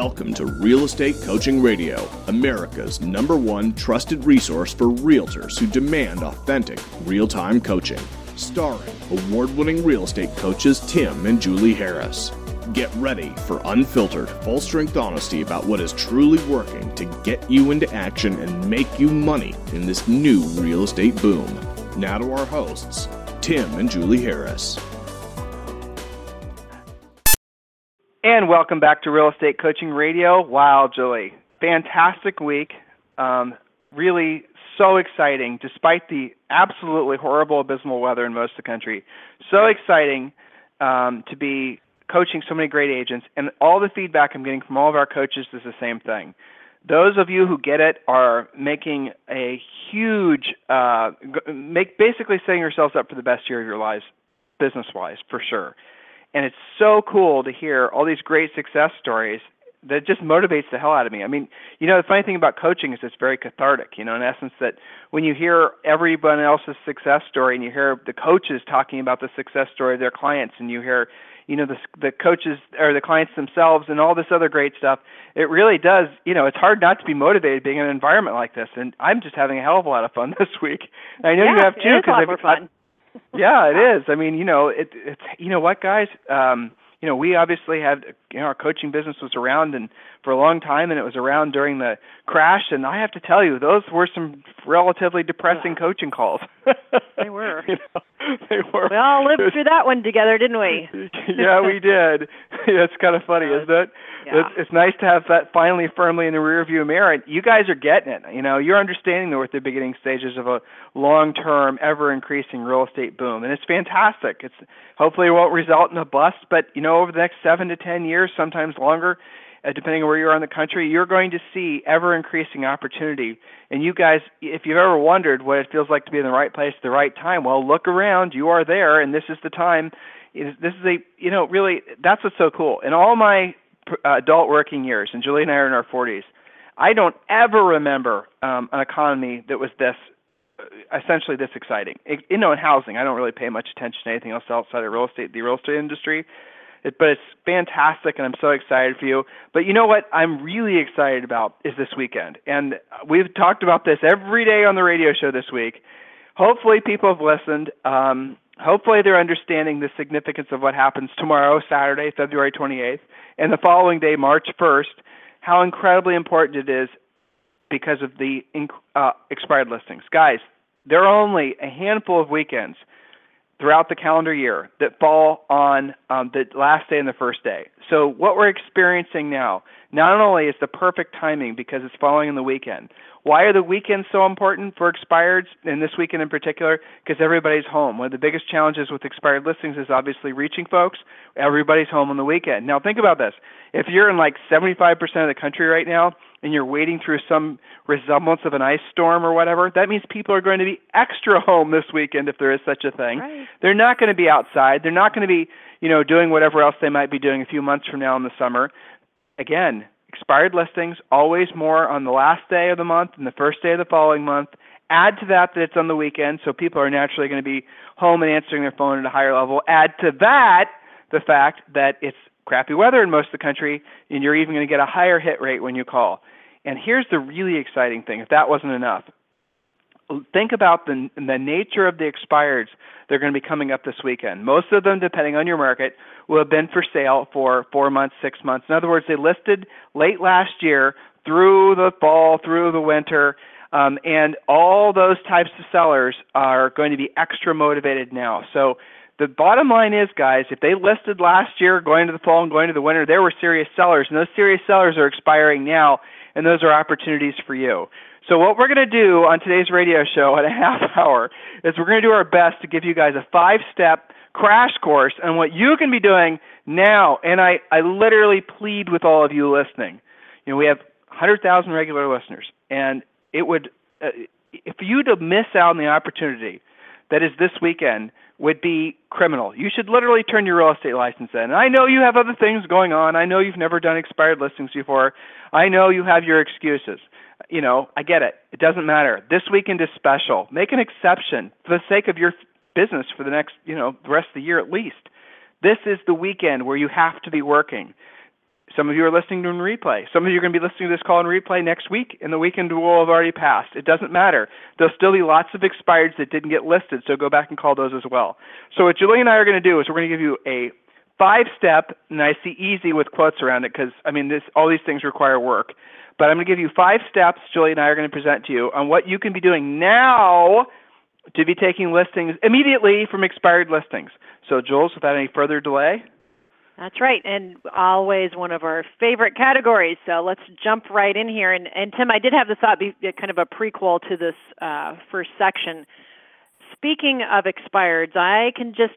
Welcome to Real Estate Coaching Radio, America's #1 trusted resource for realtors who demand authentic, real-time coaching. Starring award-winning real estate coaches Tim and Julie Harris. Get ready for unfiltered, full-strength honesty about what is truly working to get you into action and make you money in this new real estate boom. Now to our hosts, Tim and Julie Harris. And welcome back to Real Estate Coaching Radio. Wow, Julie, fantastic week. Really so exciting, despite the absolutely horrible, abysmal weather in most of the country. So exciting to be coaching so many great agents. And all the feedback I'm getting from all of our coaches is the same thing. Those of you who get it are making a huge, basically setting yourselves up for the best year of your lives, business-wise, for sure. And it's so cool to hear all these great success stories that just motivates the hell out of me. I mean, the funny thing about coaching is it's very cathartic, in essence, that when you hear everyone else's success story and you hear the coaches talking about the success story of their clients and you hear, the coaches or the clients themselves and all this other great stuff, it really does, it's hard not to be motivated being in an environment like this. And I'm just having a hell of a lot of fun this week. And I know you have too. It's a lot more fun. Yeah, it is. I mean, it's what, guys? We obviously had, our coaching business was around and for a long time, and it was around during the crash. And I have to tell you, those were some relatively depressing coaching calls. They were. They were. We all lived through that one together, didn't we? Yeah, we did. It's kind of funny, isn't it? Yeah. It's nice to have that finally firmly in the rearview mirror. You guys are getting it. You're understanding that we're at the beginning stages of a long-term, ever-increasing real estate boom, and it's fantastic. Hopefully it won't result in a bust, but over the next 7 to 10 years, sometimes longer, depending on where you are in the country, you're going to see ever-increasing opportunity. And you guys, if you've ever wondered what it feels like to be in the right place at the right time, well, look around. You are there, and this is the time. This is really, that's what's so cool. In all my adult working years, and Julie and I are in our 40s, I don't ever remember an economy that was essentially this exciting. In housing, I don't really pay much attention to anything else outside of real estate, the real estate industry. But it's fantastic, and I'm so excited for you. But you know what I'm really excited about is this weekend. And we've talked about this every day on the radio show this week. Hopefully people have listened. Hopefully they're understanding the significance of what happens tomorrow, Saturday, February 28th, and the following day, March 1st, how incredibly important it is because of the expired listings. Guys, there are only a handful of weekends throughout the calendar year that fall on the last day and the first day. So what we're experiencing now, not only is the perfect timing because it's falling on the weekend. Why are the weekends so important for expireds, and this weekend in particular? Because everybody's home. One of the biggest challenges with expired listings is obviously reaching folks. Everybody's home on the weekend. Now think about this. If you're in like 75% of the country right now, and you're wading through some resemblance of an ice storm or whatever, that means people are going to be extra home this weekend if there is such a thing. Right. They're not going to be outside. They're not going to be, doing whatever else they might be doing a few months from now in the summer. Again, expired listings, always more on the last day of the month and the first day of the following month. Add to that it's on the weekend, so people are naturally going to be home and answering their phone at a higher level. Add to that the fact that it's crappy weather in most of the country, and you're even going to get a higher hit rate when you call. And here's the really exciting thing, if that wasn't enough. Think about the nature of the expireds that are going to be coming up this weekend. Most of them, depending on your market, will have been for sale for 4 months, 6 months. In other words, they listed late last year through the fall, through the winter, and all those types of sellers are going to be extra motivated now. So the bottom line is, guys, if they listed last year going to the fall and going to the winter, there were serious sellers, and those serious sellers are expiring now, and those are opportunities for you. So what we're going to do on today's radio show at a half hour is we're going to do our best to give you guys a 5-step crash course on what you can be doing now. And I literally plead with all of you listening. We have 100,000 regular listeners, and it would, if you to miss out on the opportunity that is this weekend, would be criminal. You should literally turn your real estate license in. And I know you have other things going on. I know you've never done expired listings before. I know you have your excuses. I get it. It doesn't matter. This weekend is special. Make an exception for the sake of your business for the next, the rest of the year at least. This is the weekend where you have to be working. Some of you are listening to in replay. Some of you are going to be listening to this call in replay next week, and the weekend will have already passed. It doesn't matter. There'll still be lots of expireds that didn't get listed, so go back and call those as well. So what Julie and I are going to do is we're going to give you a 5-step, and I see easy with quotes around it because, all these things require work. But I'm going to give you 5 steps Julie and I are going to present to you on what you can be doing now to be taking listings immediately from expired listings. So, Jules, without any further delay. That's right, and always one of our favorite categories. So let's jump right in here. And Tim, I did have the thought be kind of a prequel to this first section. Speaking of expireds, I can just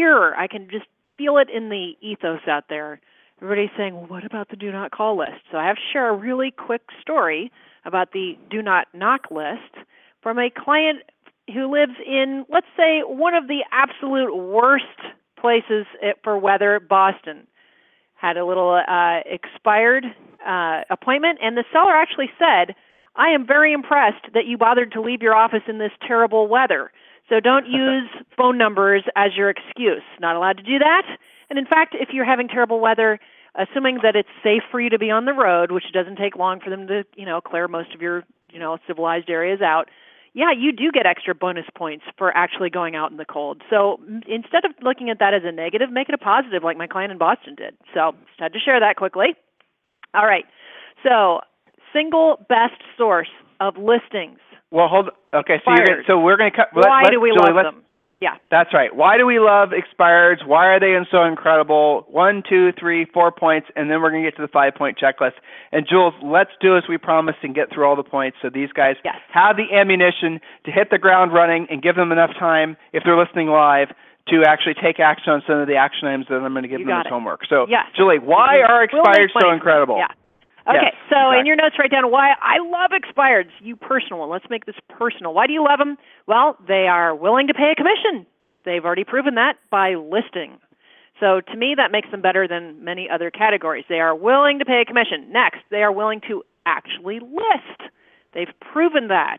feel it in the ethos out there. Everybody's saying, well, what about the do not call list? So I have to share a really quick story about the do not knock list from a client who lives in, let's say, one of the absolute worst places for weather, Boston. Had a little expired appointment, and the seller actually said, I am very impressed that you bothered to leave your office in this terrible weather. So don't use phone numbers as your excuse. Not allowed to do that. And in fact, if you're having terrible weather, assuming that it's safe for you to be on the road, which doesn't take long for them to, clear most of your, civilized areas out, yeah, you do get extra bonus points for actually going out in the cold. So instead of looking at that as a negative, make it a positive like my client in Boston did. So just had to share that quickly. All right. So single best source of listings. Well, hold on. Okay, so we're going to cut. Why do we love them? Yeah. That's right. Why do we love expireds? Why are they so incredible? 1, 2, 3, 4 points, and then we're going to get to the 5-point checklist. And Jules, let's do as we promised and get through all the points so these guys have the ammunition to hit the ground running and give them enough time, if they're listening live, to actually take action on some of the action items that I'm going to give them as homework. So, Julie, why are expireds so incredible? Yeah. Okay, in your notes, write down why I love expireds. You personal one. Let's make this personal. Why do you love them? Well, they are willing to pay a commission. They've already proven that by listing. So to me, that makes them better than many other categories. They are willing to pay a commission. Next, they are willing to actually list. They've proven that.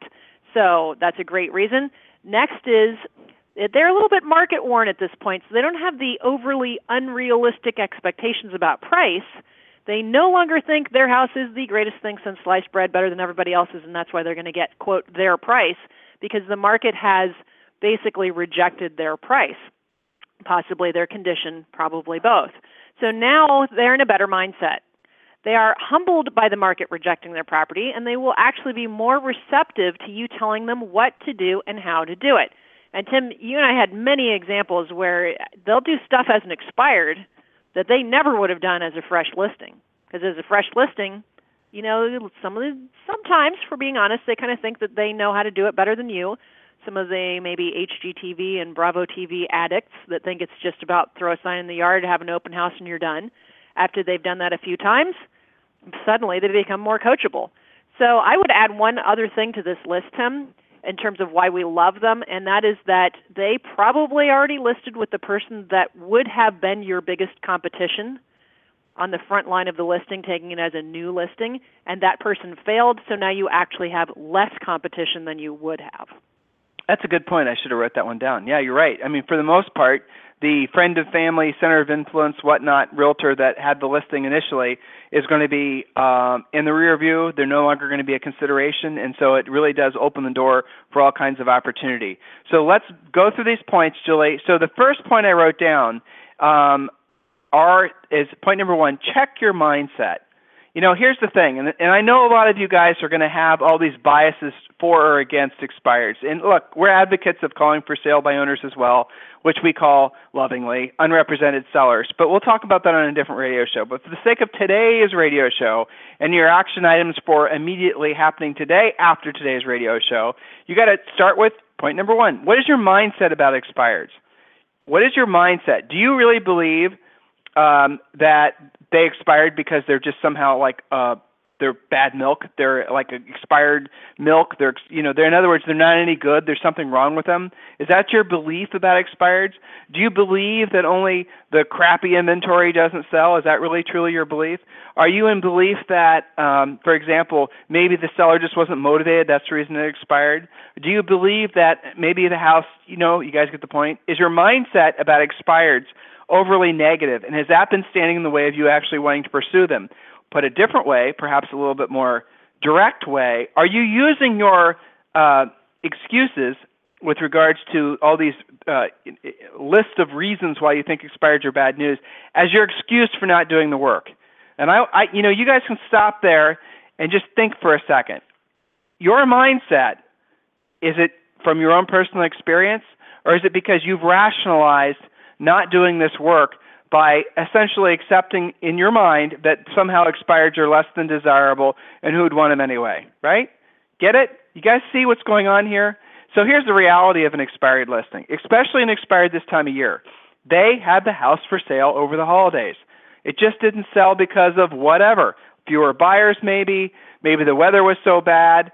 So that's a great reason. Next is they're a little bit market worn at this point, so they don't have the overly unrealistic expectations about price. They no longer think their house is the greatest thing since sliced bread, better than everybody else's, and that's why they're going to get, quote, their price, because the market has basically rejected their price, possibly their condition, probably both. So now they're in a better mindset. They are humbled by the market rejecting their property, and they will actually be more receptive to you telling them what to do and how to do it. And Tim, you and I had many examples where they'll do stuff as an expired that they never would have done as a fresh listing. Because as a fresh listing, sometimes, for being honest, they kind of think that they know how to do it better than you. Some of the maybe HGTV and Bravo TV addicts that think it's just about throw a sign in the yard, have an open house, and you're done. After they've done that a few times, suddenly they become more coachable. So I would add one other thing to this list, Tim, in terms of why we love them, and that is that they probably already listed with the person that would have been your biggest competition on the front line of the listing, taking it as a new listing, and that person failed, so now you actually have less competition than you would have. That's a good point. I should have wrote that one down. Yeah, you're right. I mean, for the most part, the friend of family, center of influence, whatnot, realtor that had the listing initially is going to be in the rear view. They're no longer going to be a consideration, and so it really does open the door for all kinds of opportunity. So let's go through these points, Julie. So the first point I wrote down is point number 1, check your mindset. Here's the thing, and I know a lot of you guys are going to have all these biases for or against expireds. And look, we're advocates of calling for sale by owners as well, which we call lovingly unrepresented sellers. But we'll talk about that on a different radio show. But for the sake of today's radio show and your action items for immediately happening today after today's radio show, you got to start with point number 1. What is your mindset about expireds? What is your mindset? Do you really believe that they expired because they're just somehow like they're bad milk? They're like expired milk. They're in other words, they're not any good. There's something wrong with them. Is that your belief about expireds? Do you believe that only the crappy inventory doesn't sell? Is that really truly your belief? Are you in belief that, for example, maybe the seller just wasn't motivated? That's the reason it expired. Do you believe that maybe the house, you guys get the point? Is your mindset about expireds overly negative? And has that been standing in the way of you actually wanting to pursue them? Put a different way, perhaps a little bit more direct way, are you using your excuses with regards to all these lists of reasons why you think expireds are bad news as your excuse for not doing the work? And you guys can stop there and just think for a second. Your mindset, is it from your own personal experience, or is it because you've rationalized not doing this work by essentially accepting in your mind that somehow expireds are less than desirable and who would want them anyway, right? Get it? You guys see what's going on here? So here's the reality of an expired listing, especially an expired this time of year. They had the house for sale over the holidays. It just didn't sell because of whatever. Fewer buyers maybe the weather was so bad.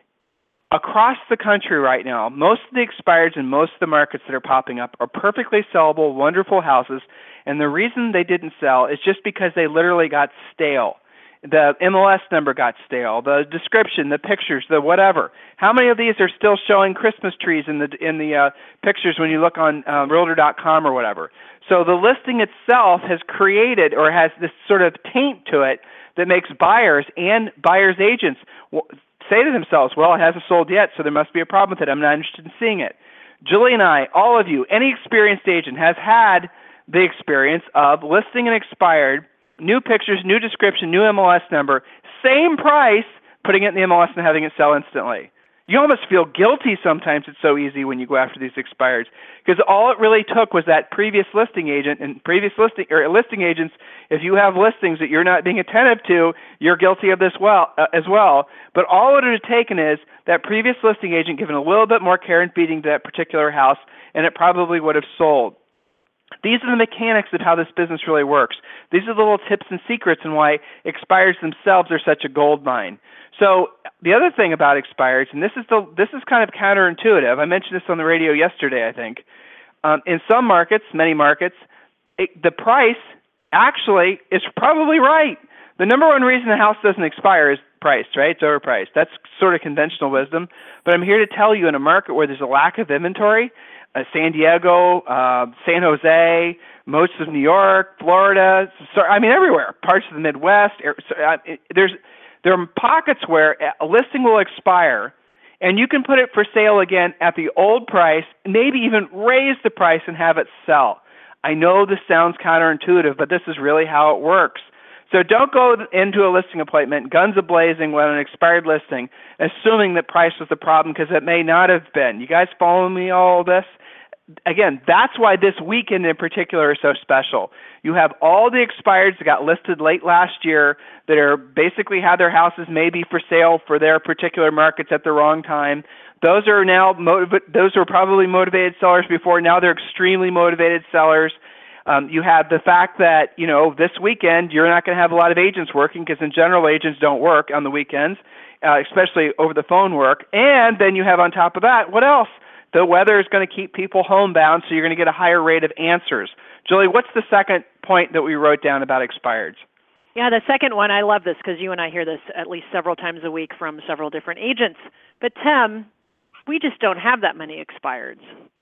Across the country right now, most of the expireds in most of the markets that are popping up are perfectly sellable, wonderful houses, and the reason they didn't sell is just because they literally got stale. The MLS number got stale, the description, the pictures, the whatever. How many of these are still showing Christmas trees in the pictures when you look on Realtor.com or whatever? So the listing itself has created or has this sort of taint to it that makes buyers and buyers' agents say to themselves, well, it hasn't sold yet, so there must be a problem with it. I'm not interested in seeing it. Julie and I, all of you, any experienced agent has had the experience of listing an expired, new pictures, new description, new MLS number, same price, putting it in the MLS and having it sell instantly. You almost feel guilty sometimes. It's so easy when you go after these expireds because all it really took was that previous listing agent and previous listing agents. If you have listings that you're not being attentive to, you're guilty of this as well. But all it would have taken is that previous listing agent giving a little bit more care and feeding to that particular house, and it probably would have sold. These are the mechanics of how this business really works. These are the little tips and secrets and why expireds themselves are such a gold mine. So the other thing about expireds, and this is kind of counterintuitive. I mentioned this on the radio yesterday, I think. In some markets, many markets, the price actually is probably right. The number one reason a house doesn't expire is priced, right? It's overpriced. That's sort of conventional wisdom. But I'm here to tell you, in a market where there's a lack of inventory, San Diego, San Jose, most of New York, Florida, everywhere, parts of the Midwest, there are pockets where a listing will expire, and you can put it for sale again at the old price, maybe even raise the price and have it sell. I know this sounds counterintuitive, but this is really how it works. So don't go into a listing appointment, guns a-blazing with an expired listing, assuming that price was the problem, because it may not have been. You guys follow me all this? Again, that's why this weekend in particular is so special. You have all the expireds that got listed late last year that are basically had their houses maybe for sale for their particular markets at the wrong time. Those are now those were probably motivated sellers before. Now they're extremely motivated sellers. You have the fact that, this weekend you're not going to have a lot of agents working because in general agents don't work on the weekends, especially over the phone work. And then you have on top of that, what else? The weather is going to keep people homebound, so you're going to get a higher rate of answers. Julie, what's the second point that we wrote down about expireds? Yeah, the second one, I love this because you and I hear this at least several times a week from several different agents. But Tim, we just don't have that many expireds.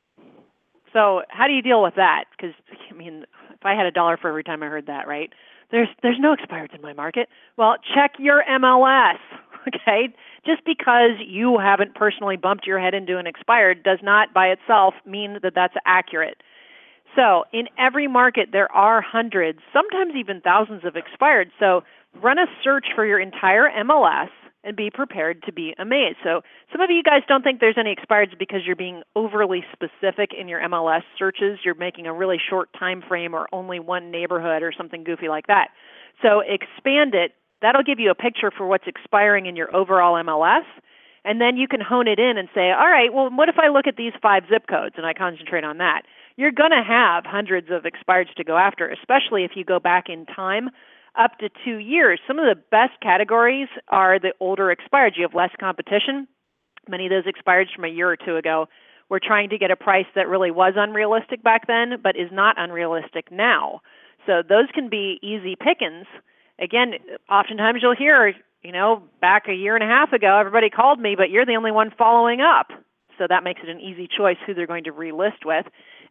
So how do you deal with that? Because, if I had $1 for every time I heard that, right? There's no expireds in my market. Well, check your MLS, okay? Just because you haven't personally bumped your head into an expired does not by itself mean that that's accurate. So in every market, there are hundreds, sometimes even thousands of expired. So run a search for your entire MLS and be prepared to be amazed. So some of you guys don't think there's any expireds because you're being overly specific in your MLS searches. You're making a really short time frame or only one neighborhood or something goofy like that. So expand it. That'll give you a picture for what's expiring in your overall MLS. And then you can hone it in and say, all right, well, what if I look at these 5 zip codes and I concentrate on that? You're going to have hundreds of expireds to go after, especially if you go back in time up to 2 years. Some of the best categories are the older expireds. You have less competition. Many of those expireds from a year or two ago were trying to get a price that really was unrealistic back then, but is not unrealistic now. So those can be easy pickings. Again, oftentimes you'll hear, back a year and a half ago, everybody called me, but you're the only one following up. So that makes it an easy choice who they're going to relist with.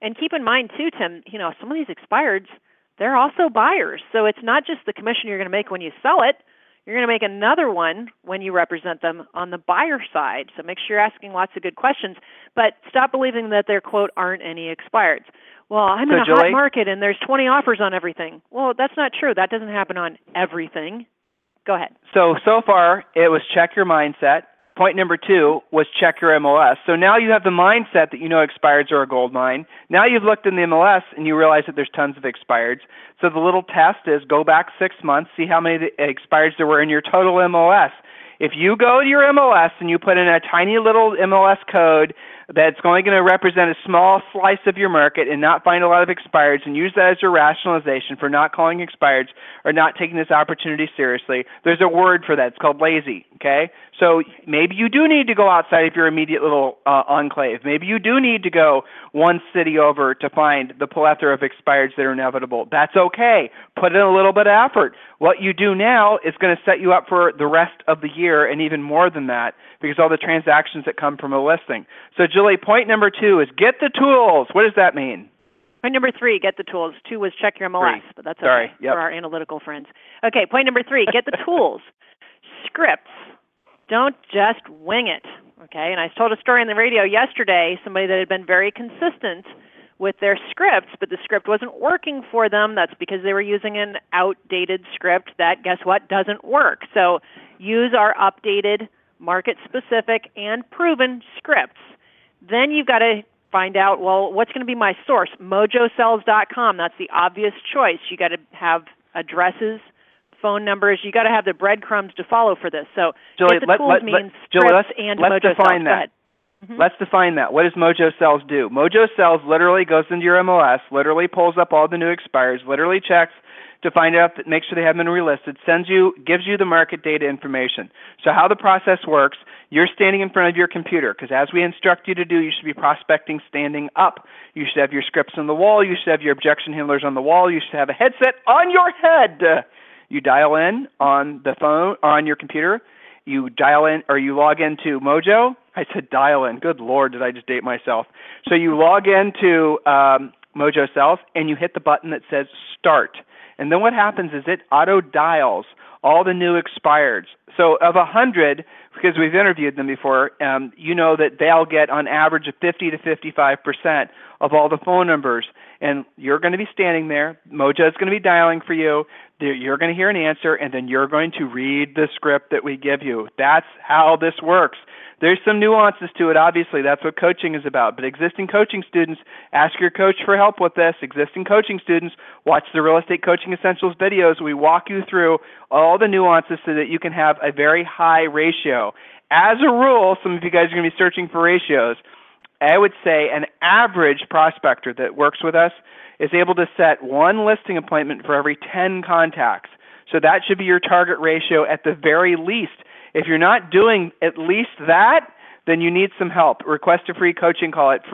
And keep in mind too, Tim, some of these expireds, they're also buyers. So it's not just the commission you're going to make when you sell it. You're going to make another one when you represent them on the buyer side. So make sure you're asking lots of good questions. But stop believing that there, quote, aren't any expireds. Well, I'm in a hot market and there's 20 offers on everything. Well, that's not true. That doesn't happen on everything. Go ahead. So far, it was check your mindset. Point number 2 was check your MLS. So now you have the mindset that expireds are a gold mine. Now you've looked in the MLS and you realize that there's tons of expireds. So the little test is go back 6 months, see how many expireds there were in your total MLS. If you go to your MLS and you put in a tiny little MLS code that's only going to represent a small slice of your market and not find a lot of expireds and use that as your rationalization for not calling expireds or not taking this opportunity seriously, there's a word for that. It's called lazy, okay? So maybe you do need to go outside of your immediate little enclave. Maybe you do need to go one city over to find the plethora of expireds that are inevitable. That's okay. Put in a little bit of effort. What you do now is going to set you up for the rest of the year and even more than that because all the transactions that come from a listing. So, Julie, point number 2 is get the tools. What does that mean? Point number 3, get the tools. 2 was check your MLS, but that's okay for our analytical friends. Okay, point number 3, get the tools. Scripts. Don't just wing it, okay? And I told a story on the radio yesterday, somebody that had been very consistent with their scripts, but the script wasn't working for them. That's because they were using an outdated script that, guess what, doesn't work. So use our updated, market-specific, and proven scripts. Then you've got to find out, well, what's going to be my source? MojoSells.com, that's the obvious choice. You got to have addresses, phone numbers. You got to have the breadcrumbs to follow for this. So Julie, means scripts and Mojo Sells. Define that. Let's define that. What does Mojo Sells do? Mojo Sells literally goes into your MLS, literally pulls up all the new expires, literally checks to find out, make sure they haven't been relisted, gives you the market data information. So how the process works, you're standing in front of your computer because as we instruct you to do, you should be prospecting standing up. You should have your scripts on the wall. You should have your objection handlers on the wall. You should have a headset on your head. You dial in on the phone or on your computer. You dial in or you log into Mojo. I said dial in. Good Lord, did I just date myself? So you log into Mojo Sells and you hit the button that says start. And then what happens is it auto dials all the new expireds. So of 100, because we've interviewed them before, you know that they'll get on average of 50 to 55% of all the phone numbers. And you're going to be standing there. Mojo is going to be dialing for you. You're going to hear an answer, and then you're going to read the script that we give you. That's how this works. There's some nuances to it, obviously. That's what coaching is about. But existing coaching students, ask your coach for help with this. Existing coaching students, watch the Real Estate Coaching Essentials videos. We walk you through all the nuances so that you can have a very high ratio. As a rule, some of you guys are going to be searching for ratios. I would say an average prospector that works with us is able to set one listing appointment for every 10 contacts. So that should be your target ratio at the very least. If you're not doing at least that, then you need some help. Request a free coaching call at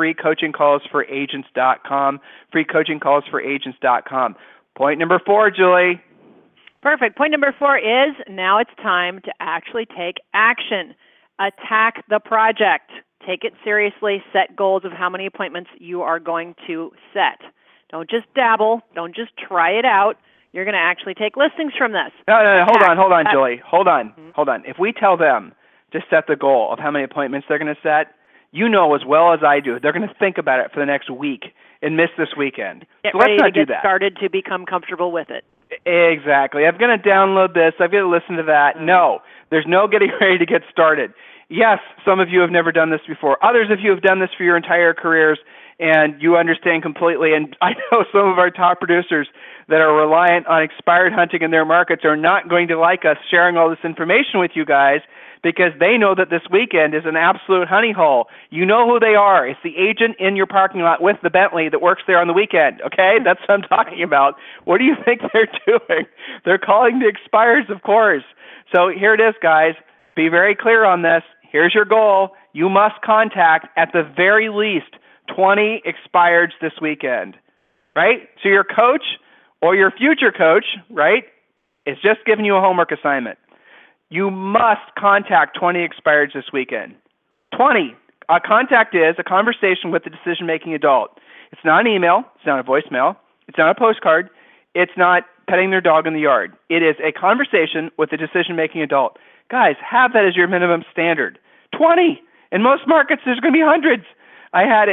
freecoachingcallsforagents.com, freecoachingcallsforagents.com. Point number 4, Julie. Perfect. Point number 4 is now it's time to actually take action. Attack the project. Take it seriously. Set goals of how many appointments you are going to set. Don't just dabble. Don't just try it out. You're going to actually take listings from this. No, hold on, Julie. Hold on. If we tell them to set the goal of how many appointments they're going to set, you know as well as I do, they're going to think about it for the next week and miss this weekend. Get so ready let's not to get do that. started to become comfortable with it. Exactly. I'm going to download this. I'm going to listen to that. No, there's no getting ready to get started. Yes, some of you have never done this before. Others of you have done this for your entire careers, and you understand completely. And I know some of our top producers that are reliant on expired hunting in their markets are not going to like us sharing all this information with you guys because they know that this weekend is an absolute honey hole. You know who they are. It's the agent in your parking lot with the Bentley that works there on the weekend, okay? That's what I'm talking about. What do you think they're doing? They're calling the expireds, of course. So here it is, guys. Be very clear on this. Here's your goal. You must contact at the very least 20 expireds this weekend, right? So your coach or your future coach, right, is just giving you a homework assignment. You must contact 20 expireds this weekend. 20. A contact is a conversation with the decision-making adult. It's not an email. It's not a voicemail. It's not a postcard. It's not petting their dog in the yard. It is a conversation with a decision-making adult. Guys, have that as your minimum standard. 20. In most markets, there's going to be hundreds. I had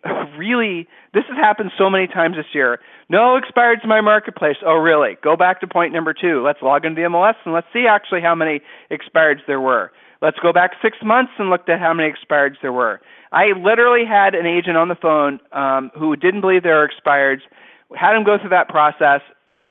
this has happened so many times this year. No expireds in my marketplace. Oh, really? Go back to point number 2. Let's log into the MLS and let's see actually how many expireds there were. Let's go back 6 months and look at how many expireds there were. I literally had an agent on the phone who didn't believe there were expireds, had him go through that process.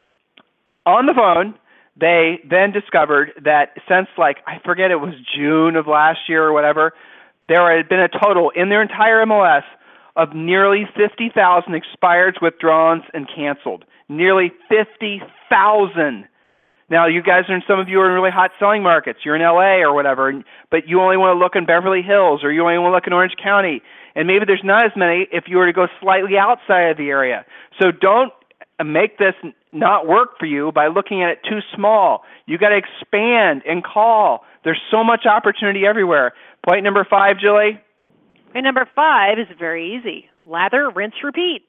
On the phone, they then discovered that since, I forget, it was June of last year or whatever, there had been a total in their entire MLS of nearly 50,000 expireds, withdrawals, and canceled. Nearly 50,000. Now, you guys some of you are in really hot selling markets. You're in LA or whatever, but you only want to look in Beverly Hills or you only want to look in Orange County. And maybe there's not as many if you were to go slightly outside of the area. So don't make this not work for you by looking at it too small. You got to expand and call. There's so much opportunity everywhere. Point number 5, Julie. Point number 5 is very easy. Lather, rinse, repeat.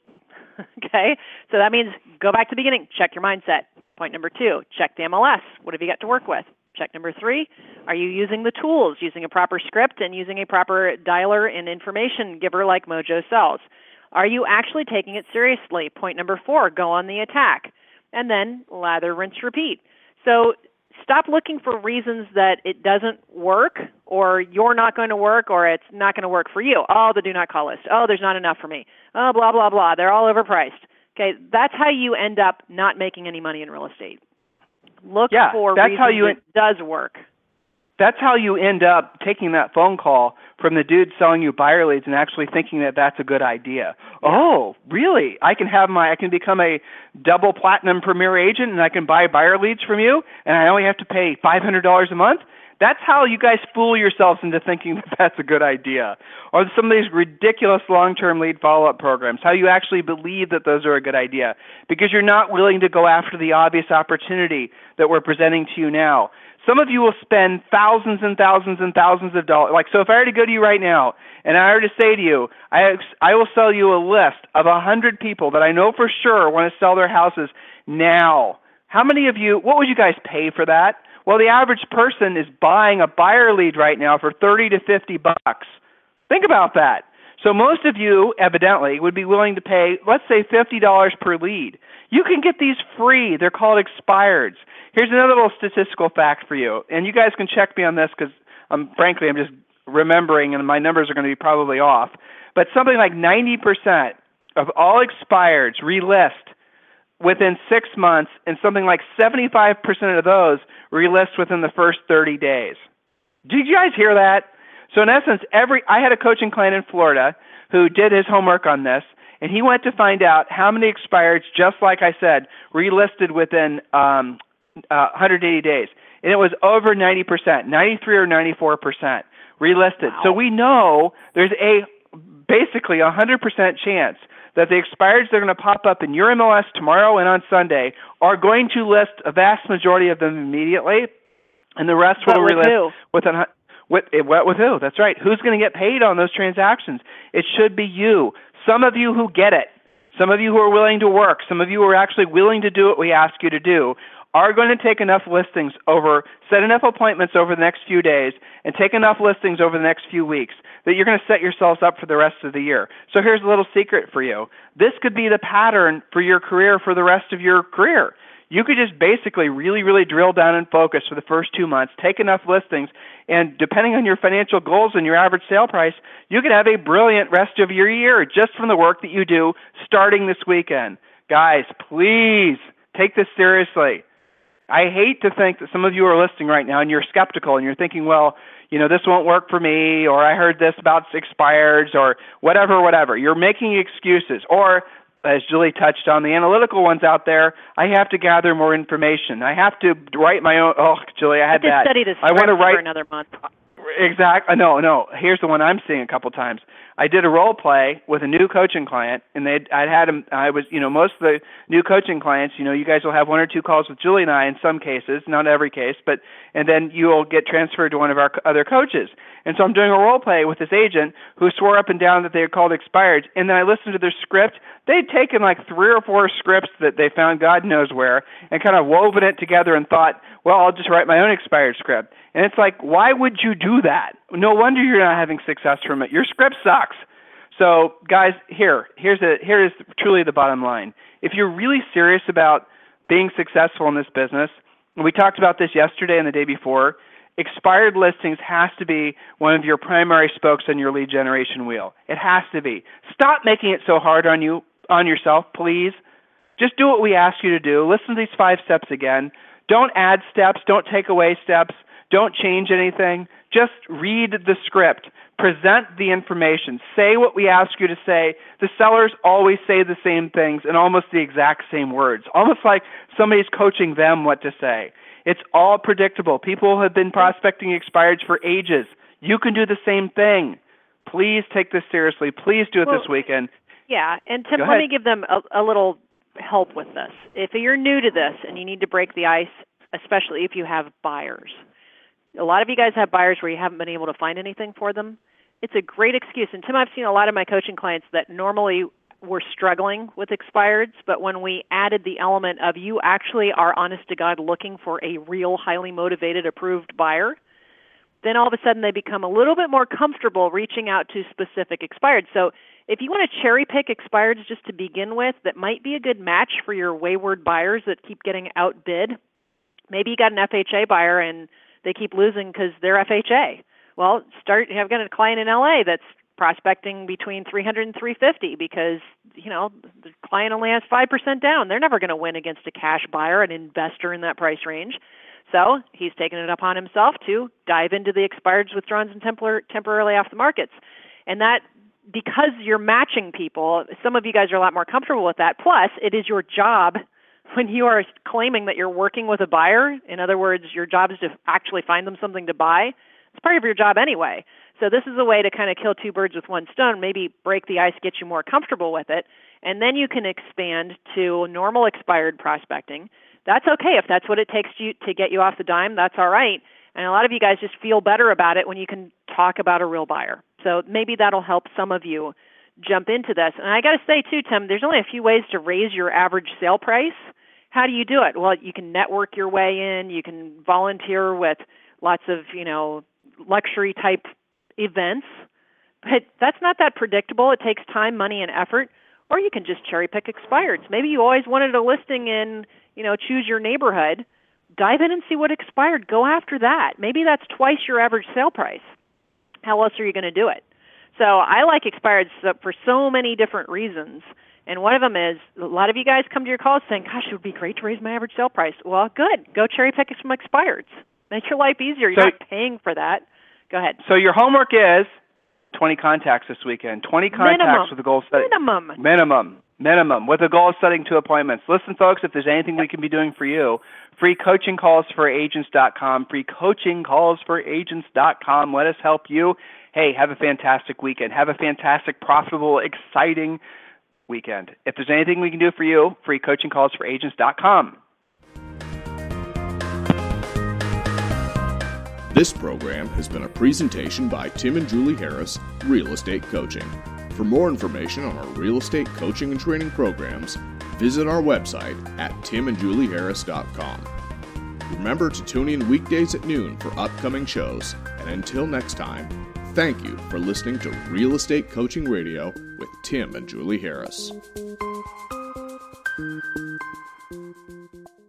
Okay? So that means go back to the beginning. Check your mindset. Point number 2, check the MLS. What have you got to work with? Check number 3, are you using the tools, using a proper script and using a proper dialer and information giver like Mojo Sells? Are you actually taking it seriously? Point number 4, go on the attack. And then lather, rinse, repeat. So stop looking for reasons that it doesn't work or you're not going to work or it's not going to work for you. Oh, the do not call list. Oh, there's not enough for me. Oh, blah, blah, blah. They're all overpriced. Okay, that's how you end up not making any money in real estate. Look for reasons it does work. That's how you end up taking that phone call from the dude selling you buyer leads and actually thinking that that's a good idea. Yeah. Oh, really? I can become a double platinum premier agent and I can buy buyer leads from you and I only have to pay $500 a month? That's how you guys fool yourselves into thinking that that's a good idea. Or some of these ridiculous long-term lead follow-up programs, how you actually believe that those are a good idea because you're not willing to go after the obvious opportunity that we're presenting to you now. Some of you will spend thousands and thousands and thousands of dollars. So if I were to go to you right now and I were to say to you, I will sell you a list of 100 people that I know for sure want to sell their houses now. How many of you, what would you guys pay for that? Well, the average person is buying a buyer lead right now for $30 to $50. Think about that. So most of you, evidently, would be willing to pay, let's say, $50 per lead. You can get these free. They're called expireds. Here's another little statistical fact for you, and you guys can check me on this because, frankly, I'm just remembering, and my numbers are going to be probably off. But something like 90% of all expireds relist within 6 months, and something like 75% of those relist within the first 30 days. Did you guys hear that? So in essence, I had a coaching client in Florida who did his homework on this, and he went to find out how many expireds, just like I said, relisted within 180 days. And it was over 90%, 93 or 94% relisted. Wow. So we know there's basically 100% chance that the expireds that are going to pop up in your MLS tomorrow and on Sunday are going to list a vast majority of them immediately, and the rest will relist with who? That's right. Who's going to get paid on those transactions? It should be you. Some of you who get it, some of you who are willing to work, some of you who are actually willing to do what we ask you to do, are going to take enough listings set enough appointments over the next few days and take enough listings over the next few weeks that you're going to set yourselves up for the rest of the year. So here's a little secret for you. This could be the pattern for your career for the rest of your career. You could just basically really, really drill down and focus for the first 2 months, take enough listings, and depending on your financial goals and your average sale price, you could have a brilliant rest of your year just from the work that you do starting this weekend. Guys, please take this seriously. I hate to think that some of you are listening right now and you're skeptical and you're thinking, well, this won't work for me, or I heard this about expireds, or whatever. You're making excuses. Or, as Julie touched on, the analytical ones out there, I have to gather more information. I have to write my own. Oh, Julie, I had that. I want to write for another month. Exactly. No. Here's the one I'm seeing a couple times. I did a role play with a new coaching client, and most of the new coaching clients, you guys will have 1 or 2 calls with Julie and I in some cases, not every case, and then you'll get transferred to one of our other coaches. And so I'm doing a role play with this agent who swore up and down that they had called expired, and then I listened to their script. They'd taken like 3 or 4 scripts that they found God knows where and kind of woven it together and thought, well, I'll just write my own expired script. And it's like, why would you do that? No wonder you're not having success from it. Your script sucks. So, guys, here is truly the bottom line. If you're really serious about being successful in this business, and we talked about this yesterday and the day before, expired listings has to be one of your primary spokes on your lead generation wheel. It has to be. Stop making it so hard on yourself, please. Just do what we ask you to do. Listen to these 5 steps again. Don't add steps. Don't take away steps. Don't change anything. Just read the script. Present the information. Say what we ask you to say. The sellers always say the same things in almost the exact same words, almost like somebody's coaching them what to say. It's all predictable. People have been prospecting expireds for ages. You can do the same thing. Please take this seriously. Please do it this weekend. Yeah, and Tim, let me give them a little help with this. If you're new to this and you need to break the ice, especially if you have buyers, a lot of you guys have buyers where you haven't been able to find anything for them. It's a great excuse. And Tim, I've seen a lot of my coaching clients that normally were struggling with expireds, but when we added the element of you actually are honest to God looking for a real highly motivated approved buyer, then all of a sudden they become a little bit more comfortable reaching out to specific expireds. So if you want to cherry pick expireds just to begin with, that might be a good match for your wayward buyers that keep getting outbid. Maybe you got an FHA buyer and they keep losing because they're FHA. Well, I've got a client in LA that's prospecting between 300 and 350 because, the client only has 5% down. They're never going to win against a cash buyer, an investor in that price range. So he's taken it upon himself to dive into the expireds, withdrawns, and temporarily off the markets. And that, because you're matching people, some of you guys are a lot more comfortable with that. Plus, it is your job when you are claiming that you're working with a buyer. In other words, your job is to actually find them something to buy. It's part of your job anyway. So this is a way to kind of kill 2 birds with 1 stone, maybe break the ice, get you more comfortable with it, and then you can expand to normal expired prospecting. That's okay. If that's what it takes to get you off the dime, that's all right. And a lot of you guys just feel better about it when you can talk about a real buyer. So maybe that'll help some of you jump into this. And I got to say, too, Tim, there's only a few ways to raise your average sale price. How do you do it? Well, you can network your way in. You can volunteer with lots of, luxury-type events. But that's not that predictable. It takes time, money, and effort. Or you can just cherry-pick expireds. Maybe you always wanted a listing in, choose your neighborhood. Dive in and see what expired. Go after that. Maybe that's twice your average sale price. How else are you going to do it? So I like expireds for so many different reasons. And one of them is a lot of you guys come to your calls saying, gosh, it would be great to raise my average sale price. Well, good. Go cherry pick some expireds. Make your life easier. You're not paying for that. Go ahead. So your homework is 20 contacts this weekend. 20 contacts with a goal of setting. Minimum with a goal of setting 2 appointments. Listen, folks, if there's anything we can be doing for you, free coaching calls for agents.com, free coaching calls for agents.com. Let us help you. Hey, have a fantastic weekend. Have a fantastic, profitable, exciting weekend. If there's anything we can do for you, free coaching calls for agents.com. This program has been a presentation by Tim and Julie Harris, Real Estate Coaching. For more information on our real estate coaching and training programs, visit our website at timandjulieharris.com. Remember to tune in weekdays at noon for upcoming shows, and until next time, thank you for listening to Real Estate Coaching Radio with Tim and Julie Harris.